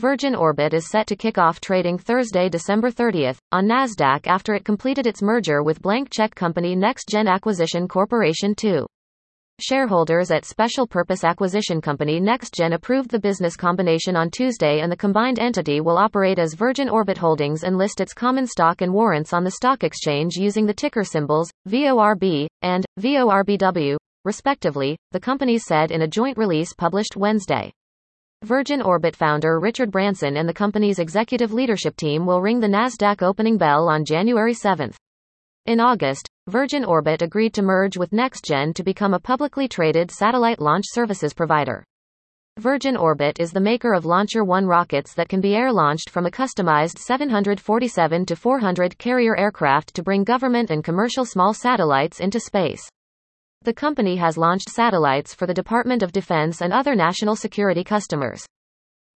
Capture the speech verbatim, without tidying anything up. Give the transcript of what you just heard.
Virgin Orbit is set to kick off trading Thursday, December thirtieth, on Nasdaq after it completed its merger with blank check company NextGen Acquisition Corporation two. Shareholders at Special Purpose Acquisition Company NextGen approved the business combination on Tuesday, and the combined entity will operate as Virgin Orbit Holdings and list its common stock and warrants on the stock exchange using the ticker symbols V O R B and V O R B W, respectively, the companies said in a joint release published Wednesday. Virgin Orbit founder Richard Branson and the company's executive leadership team will ring the Nasdaq opening bell on January seventh. In August, Virgin Orbit agreed to merge with NextGen to become a publicly traded satellite launch services provider. Virgin Orbit is the maker of Launcher One rockets that can be air-launched from a customized seven forty-seven to four hundred carrier aircraft to bring government and commercial small satellites into space. The company has launched satellites for the Department of Defense and other national security customers.